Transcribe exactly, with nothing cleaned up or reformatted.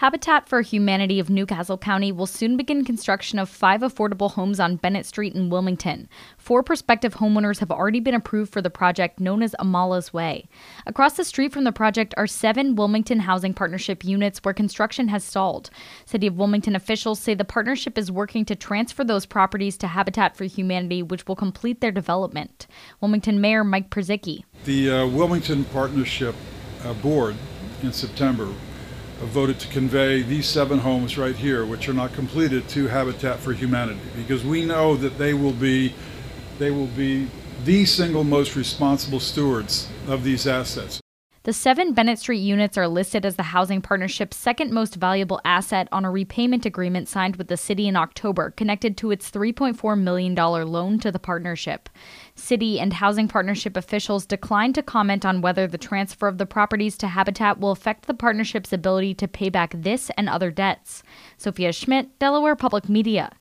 Habitat for Humanity of Newcastle County will soon begin construction of five affordable homes on Bennett Street in Wilmington. Four prospective homeowners have already been approved for the project known as Amala's Way. Across the street from the project are seven Wilmington Housing Partnership units where construction has stalled. City of Wilmington officials say the partnership is working to transfer those properties to Habitat for Humanity, which will complete their development. Wilmington Mayor Mike Przicki. The uh, Wilmington Partnership uh, Board in September voted to convey these seven homes right here, which are not completed, to Habitat for Humanity, because we know that they will be they will be the single most responsible stewards of these assets. The seven Bennett Street units are listed as the housing partnership's second most valuable asset on a repayment agreement signed with the city in October, connected to its three point four million dollars loan to the partnership. City and housing partnership officials declined to comment on whether the transfer of the properties to Habitat will affect the partnership's ability to pay back this and other debts. Sophia Schmidt, Delaware Public Media.